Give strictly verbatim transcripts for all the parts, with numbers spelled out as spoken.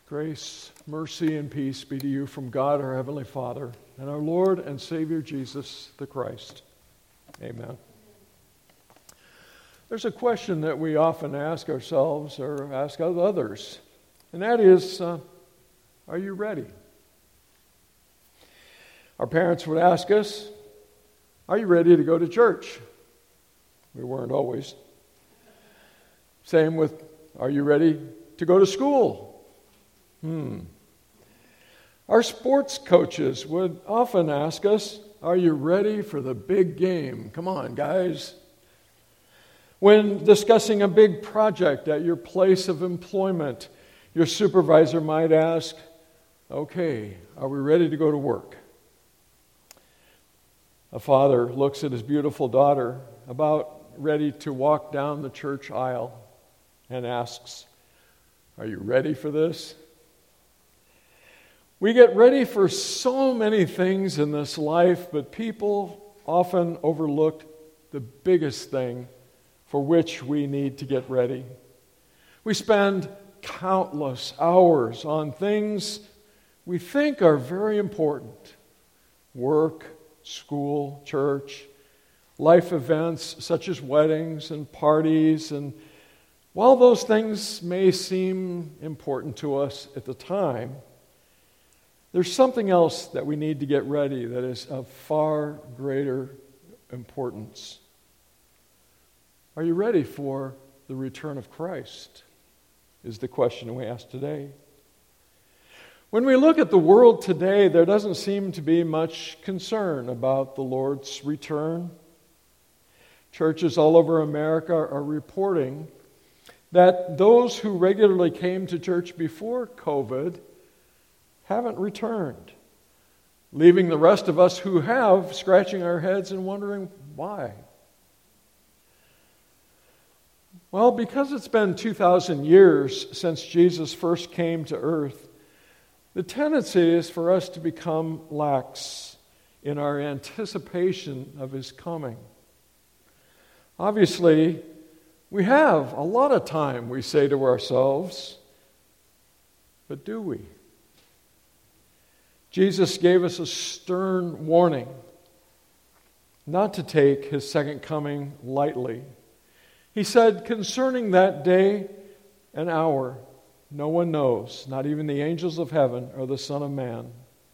Grace, mercy, and peace be to you from God, our Heavenly Father, and our Lord and Savior Jesus the Christ. Amen. There's a question that we often ask ourselves or ask others, and that is, uh, are you ready? Our parents would ask us, are you ready to go to church? We weren't always. Same with, are you ready to go to school? Hmm. Our sports coaches would often ask us, are you ready for the big game? Come on, guys. When discussing a big project at your place of employment, your supervisor might ask, okay, are we ready to go to work? A father looks at his beautiful daughter about ready to walk down the church aisle and asks, are you ready for this? We get ready for so many things in this life, but people often overlook the biggest thing for which we need to get ready. We spend countless hours on things we think are very important. Work, school, church, life events such as weddings and parties. And while those things may seem important to us at the time, there's something else that we need to get ready that is of far greater importance. Are you ready for the return of Christ? Is the question we ask today. When we look at the world today, there doesn't seem to be much concern about the Lord's return. Churches all over America are reporting that those who regularly came to church before COVID haven't returned, leaving the rest of us who have scratching our heads and wondering why. Well, because it's been two thousand years since Jesus first came to earth, the tendency is for us to become lax in our anticipation of his coming. Obviously, we have a lot of time, we say to ourselves, but do we? Jesus gave us a stern warning not to take his second coming lightly. He said, concerning that day and hour, no one knows, not even the angels of heaven or the Son of Man.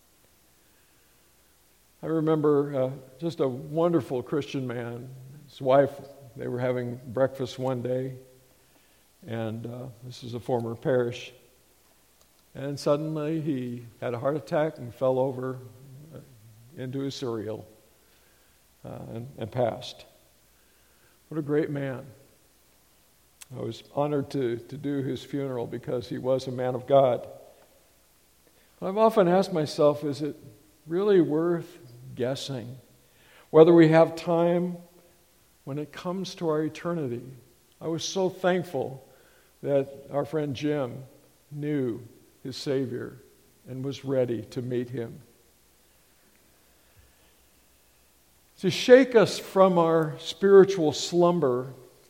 I remember uh, just a wonderful Christian man. His wife, they were having breakfast one day, and uh, this is a former parish. And suddenly he had a heart attack and fell over into his cereal uh, and, and passed. What a great man. I was honored to, to do his funeral because he was a man of God. But I've often asked myself, is it really worth guessing whether we have time when it comes to our eternity? I was so thankful that our friend Jim knew his Savior and was ready to meet him. To shake us from our spiritual slumber,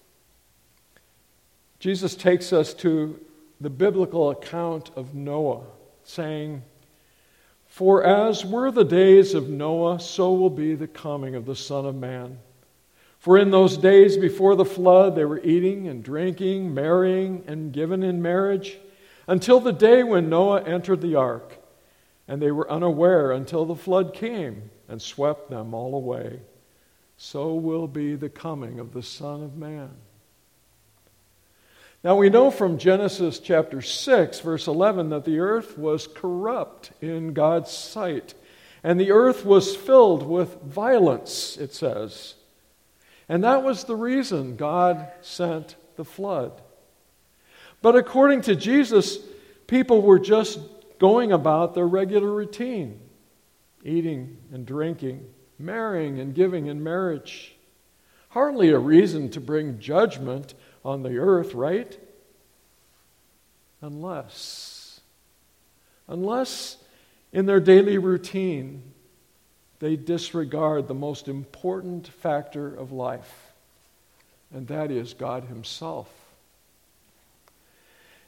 Jesus takes us to the biblical account of Noah, saying, for as were the days of Noah, so will be the coming of the Son of Man. For in those days before the flood, they were eating and drinking, marrying and given in marriage, until the day when Noah entered the ark, and they were unaware until the flood came and swept them all away. So will be the coming of the Son of Man. Now we know from Genesis chapter six, verse eleven, that the earth was corrupt in God's sight, and the earth was filled with violence, it says. And that was the reason God sent the flood. But according to Jesus, people were just going about their regular routine, eating and drinking, marrying and giving in marriage. Hardly a reason to bring judgment on the earth, right? Unless, unless in their daily routine, they disregard the most important factor of life, and that is God Himself.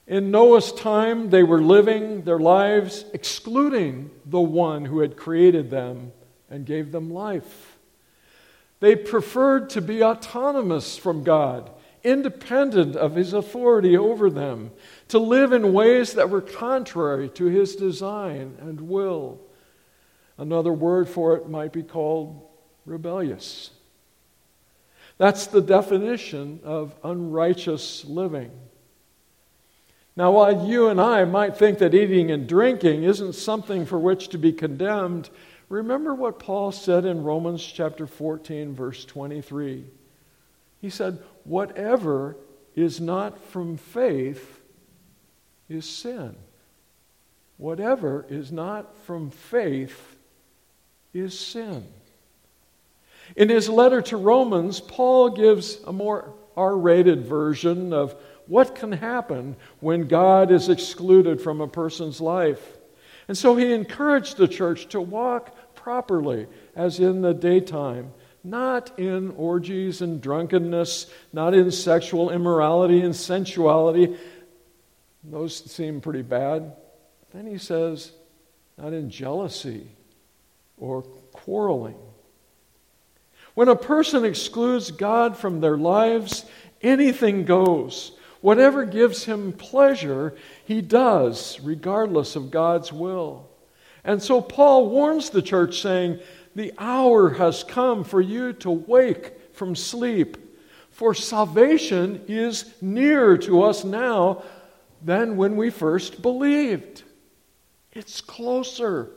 In Noah's time, they were living their lives excluding the one who had created them and gave them life. They preferred to be autonomous from God, independent of His authority over them, to live in ways that were contrary to His design and will. Another word for it might be called rebellious. That's the definition of unrighteous living. Now, while you and I might think that eating and drinking isn't something for which to be condemned, remember what Paul said in Romans chapter fourteen, verse twenty-three. He said, "Whatever is not from faith is sin." Whatever is not from faith is sin. In his letter to Romans, Paul gives a more R-rated version of what can happen when God is excluded from a person's life. And so he encouraged the church to walk properly, as in the daytime, not in orgies and drunkenness, not in sexual immorality and sensuality. Those seem pretty bad. Then he says, not in jealousy or quarreling. When a person excludes God from their lives, anything goes. Whatever gives him pleasure, he does, regardless of God's will. And so Paul warns the church, saying, the hour has come for you to wake from sleep, for salvation is nearer to us now than when we first believed. It's closer.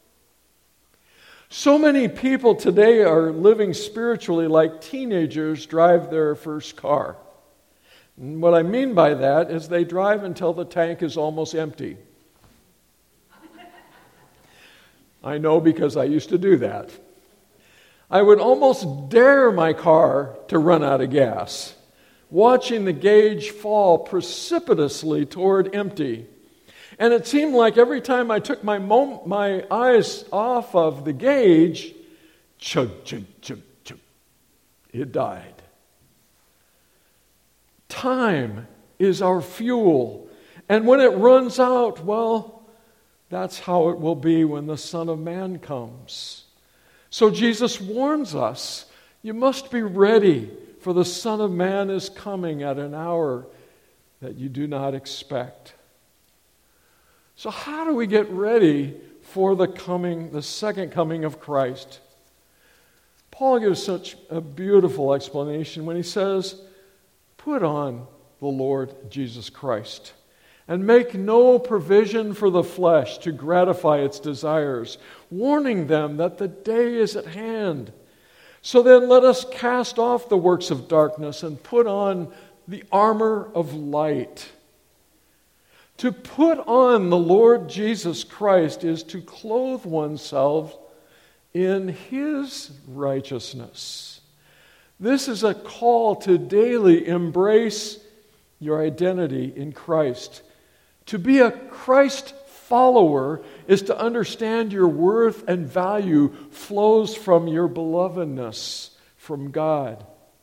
So many people today are living spiritually like teenagers drive their first car. And what I mean by that is they drive until the tank is almost empty. I know because I used to do that. I would almost dare my car to run out of gas, watching the gauge fall precipitously toward empty. And it seemed like every time I took my mom- my eyes off of the gauge, chug, chug, chug, chug, it died. Time is our fuel. And when it runs out, well, that's how it will be when the Son of Man comes. So Jesus warns us, you must be ready, for the Son of Man is coming at an hour that you do not expect. So how do we get ready for the coming, the second coming of Christ? Paul gives such a beautiful explanation when he says, put on the Lord Jesus Christ and make no provision for the flesh to gratify its desires, warning them that the day is at hand. So then let us cast off the works of darkness and put on the armor of light. To put on the Lord Jesus Christ is to clothe oneself in His righteousness. This is a call to daily embrace your identity in Christ. To be a Christ follower is to understand your worth and value flows from your belovedness from God.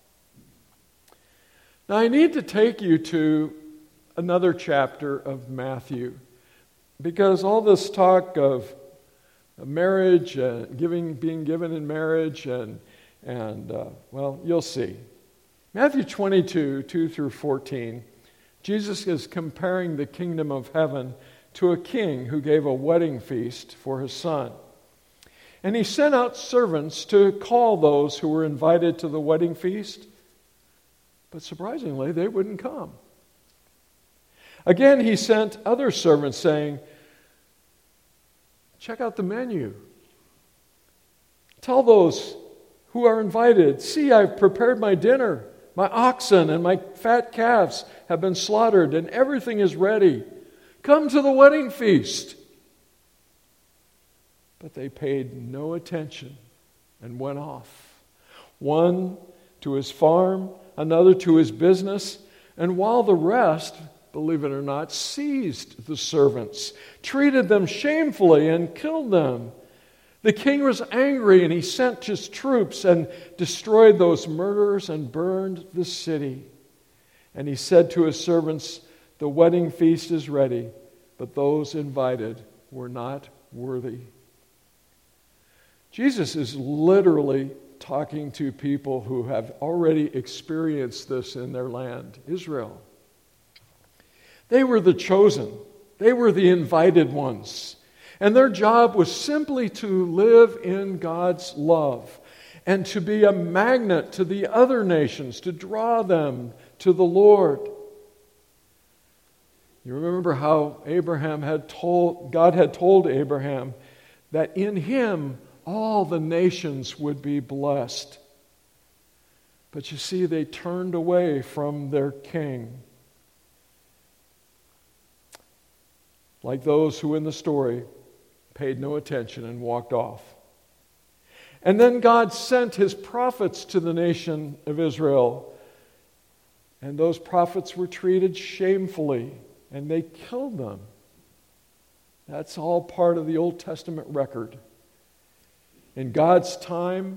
Now I need to take you to another chapter of Matthew, because all this talk of marriage, uh, giving, being given in marriage, and and uh, well, you'll see. Matthew twenty-two, two through fourteen, Jesus is comparing the kingdom of heaven to a king who gave a wedding feast for his son. And he sent out servants to call those who were invited to the wedding feast, but surprisingly, they wouldn't come. Again, he sent other servants saying, check out the menu. Tell those who are invited, see, I've prepared my dinner. My oxen and my fat calves have been slaughtered and everything is ready. Come to the wedding feast. But they paid no attention and went off. One to his farm, another to his business, and while the rest, believe it or not, seized the servants, treated them shamefully, and killed them. The king was angry, and he sent his troops and destroyed those murderers and burned the city. And he said to his servants, The wedding feast is ready, but those invited were not worthy. Jesus is literally talking to people who have already experienced this in their land, Israel. They were the chosen. They were the invited ones. And their job was simply to live in God's love and to be a magnet to the other nations, to draw them to the Lord. You remember how Abraham had told, God had told Abraham that in him all the nations would be blessed. But you see, they turned away from their king. Like those who in the story paid no attention and walked off. And then God sent his prophets to the nation of Israel. And those prophets were treated shamefully, and they killed them. That's all part of the Old Testament record. In God's time,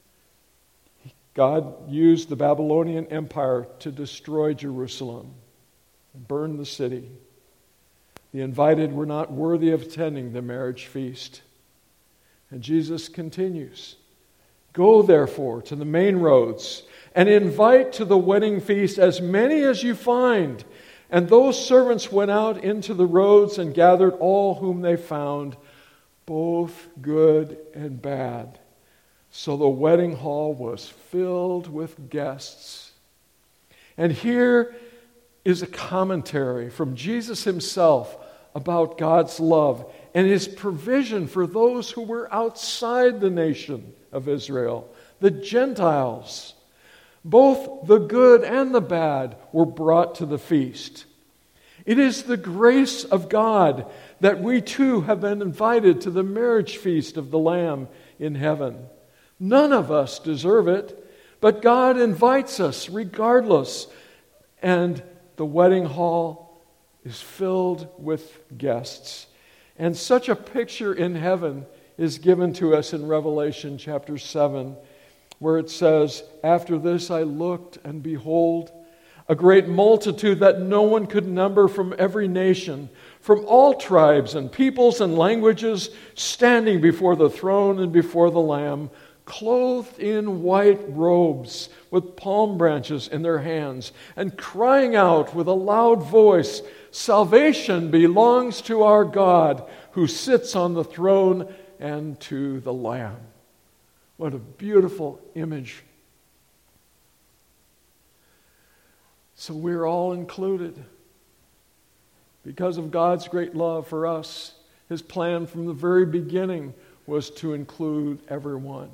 God used the Babylonian Empire to destroy Jerusalem and burn the city. The invited were not worthy of attending the marriage feast. And Jesus continues, "Go therefore to the main roads and invite to the wedding feast as many as you find." And those servants went out into the roads and gathered all whom they found, both good and bad. So the wedding hall was filled with guests. And here is a commentary from Jesus himself about God's love and his provision for those who were outside the nation of Israel, the Gentiles. Both the good and the bad were brought to the feast. It is the grace of God that we too have been invited to the marriage feast of the Lamb in heaven. None of us deserve it, but God invites us regardless. And the wedding hall is filled with guests. And such a picture in heaven is given to us in Revelation chapter seven, where it says, "After this I looked, and behold, a great multitude that no one could number from every nation, from all tribes and peoples and languages, standing before the throne and before the Lamb, clothed in white robes, with palm branches in their hands, and crying out with a loud voice, 'Salvation belongs to our God, who sits on the throne, and to the Lamb.'" What a beautiful image. So we're all included. Because of God's great love for us, his plan from the very beginning was to include everyone.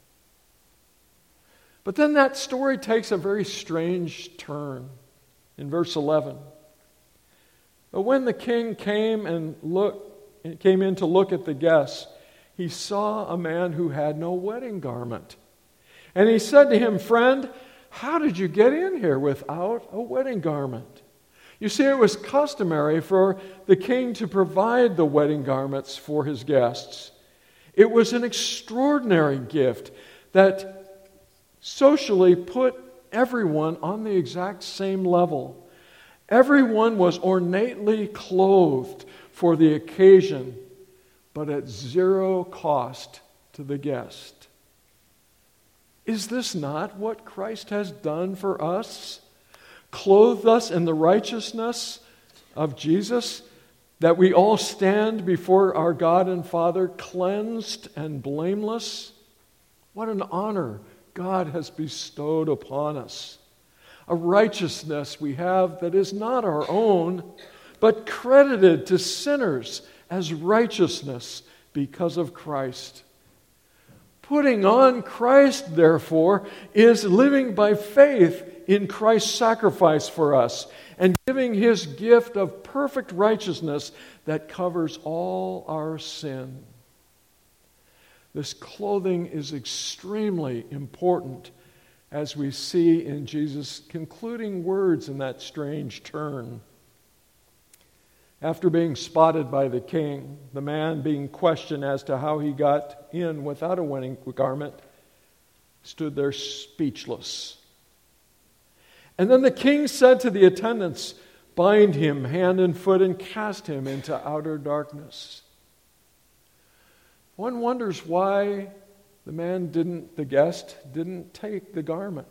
But then that story takes a very strange turn in verse eleven. But when the king came and looked, came in to look at the guests, he saw a man who had no wedding garment. And he said to him, "Friend, how did you get in here without a wedding garment?" You see, it was customary for the king to provide the wedding garments for his guests. It was an extraordinary gift that socially put everyone on the exact same level. Everyone was ornately clothed for the occasion, but at zero cost to the guest. Is this not what Christ has done for us? Clothed us in the righteousness of Jesus, that we all stand before our God and Father cleansed and blameless? What an honor God has bestowed upon us. A righteousness we have that is not our own, but credited to sinners as righteousness because of Christ. Putting on Christ, therefore, is living by faith in Christ's sacrifice for us and giving his gift of perfect righteousness that covers all our sin. This clothing is extremely important, as we see in Jesus' concluding words in that strange turn. After being spotted by the king, the man being questioned as to how he got in without a wedding garment, stood there speechless. And then the king said to the attendants, bind him hand and foot, and cast him into outer darkness. One wonders why the man didn't, the guest didn't take the garment.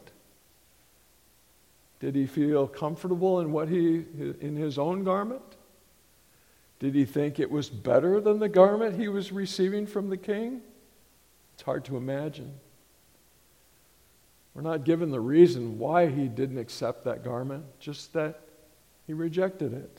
Did he feel comfortable in what he, in his own garment? Did he think it was better than the garment he was receiving from the king? It's hard to imagine. We're not given the reason why he didn't accept that garment, just that he rejected it.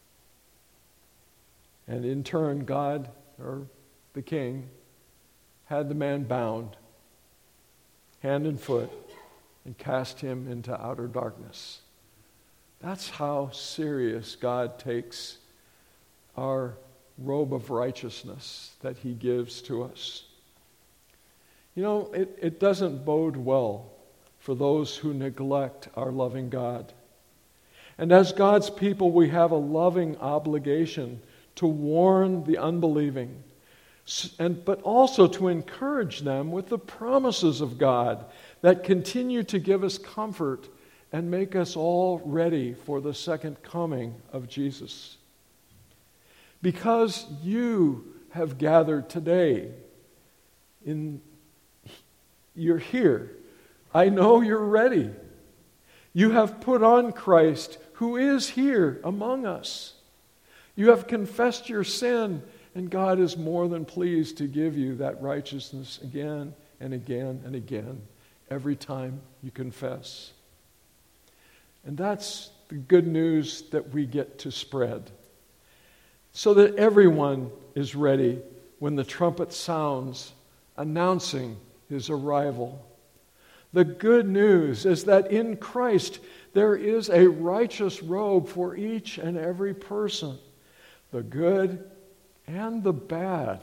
And in turn, God, or the king, had the man bound, hand and foot, and cast him into outer darkness. That's how serious God takes our robe of righteousness that he gives to us. You know, it, it doesn't bode well for those who neglect our loving God. And as God's people, we have a loving obligation to warn the unbelieving, and but also to encourage them with the promises of God that continue to give us comfort and make us all ready for the second coming of Jesus. Because you have gathered today, in you're here. I know you're ready. You have put on Christ, who is here among us. You have confessed your sin, and God is more than pleased to give you that righteousness again and again and again, every time you confess. And that's the good news that we get to spread, so that everyone is ready when the trumpet sounds, announcing his arrival. The good news is that in Christ there is a righteous robe for each and every person, the good and the bad.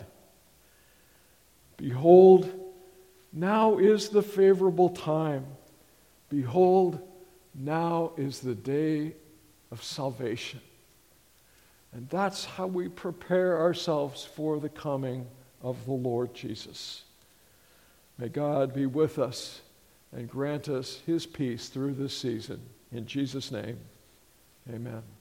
Behold, now is the favorable time. Behold, now is the day of salvation. And that's how we prepare ourselves for the coming of the Lord Jesus. May God be with us and grant us his peace through this season. In Jesus' name, amen.